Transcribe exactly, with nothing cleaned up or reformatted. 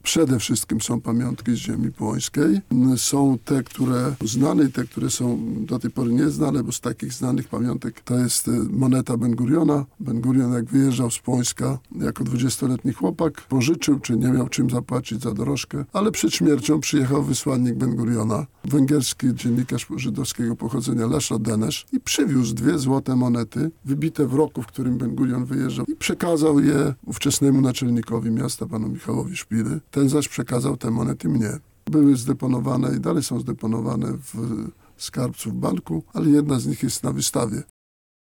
Przede wszystkim są pamiątki z ziemi płońskiej. Są te, które znane i te, które są do tej pory nieznane, bo z takich znanych pamiątek to jest moneta Ben-Guriona. Ben-Gurion, jak wyjeżdżał z Płońska jako dwudziestoletni chłopak, pożyczył, czy nie miał czym zapłacić za dorożkę, ale przed śmiercią przyjechał wysłannik Ben-Guriona, węgierski dziennikarz żydowskiego pochodzenia Leszlo Denesz, i przywiózł dwie złote monety, wybite w roku, w którym Ben-Gurion wyjeżdżał, i przekazał je ówczesnemu naczelnikowi miasta, panu Michałowi Szpiry. Ten zaś przekazał te monety mnie. Były zdeponowane i dalej są zdeponowane w skarbcu w banku, ale jedna z nich jest na wystawie